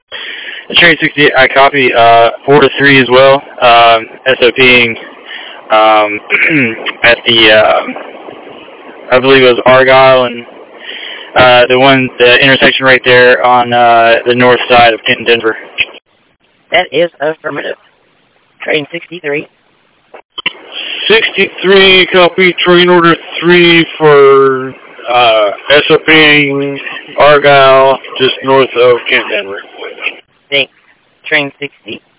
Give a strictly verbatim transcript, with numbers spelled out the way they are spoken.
Train sixty, I copy, uh, four to three as well, um, SOPing, um, at the, uh, I believe it was Argyle and, uh, the one, the intersection right there on, uh, the north side of Kenton, Denver. That is affirmative. Train sixty-three. sixty-three, copy, train order three for, uh, SOPing Argyle, just north of Kenton, Denver. Thanks. Train sixty.